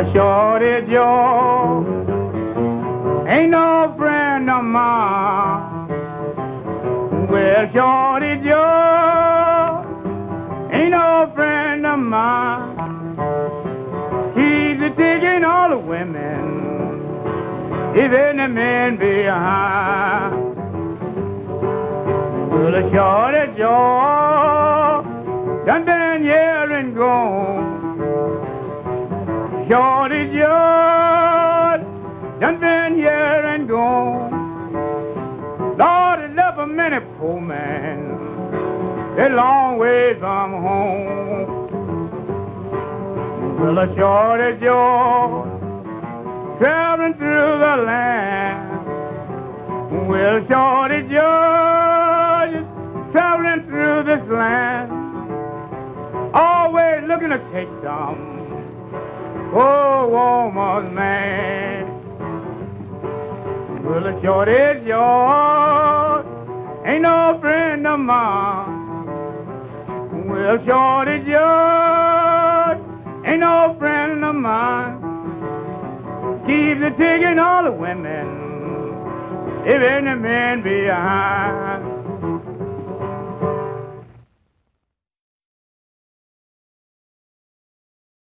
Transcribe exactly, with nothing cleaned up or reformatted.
Shorty Joe ain't no friend of mine. Well, Shorty Joe ain't no friend of mine. He's a taking all the women, leaving the men behind. Well, a Shorty Joe done been here and gone. Shorty Joe done been here and gone. Lord, it left a many poor man a long way from home. Well, a Shorty Joe traveling through the land. Well, Shorty Joe traveling through this land, always looking to take some oh, woman's man. Well, a Shorty Joe ain't no friend of mine. Well, Shorty Joe ain't no friend of mine. Keeps a taking all the women, leaving the men behind.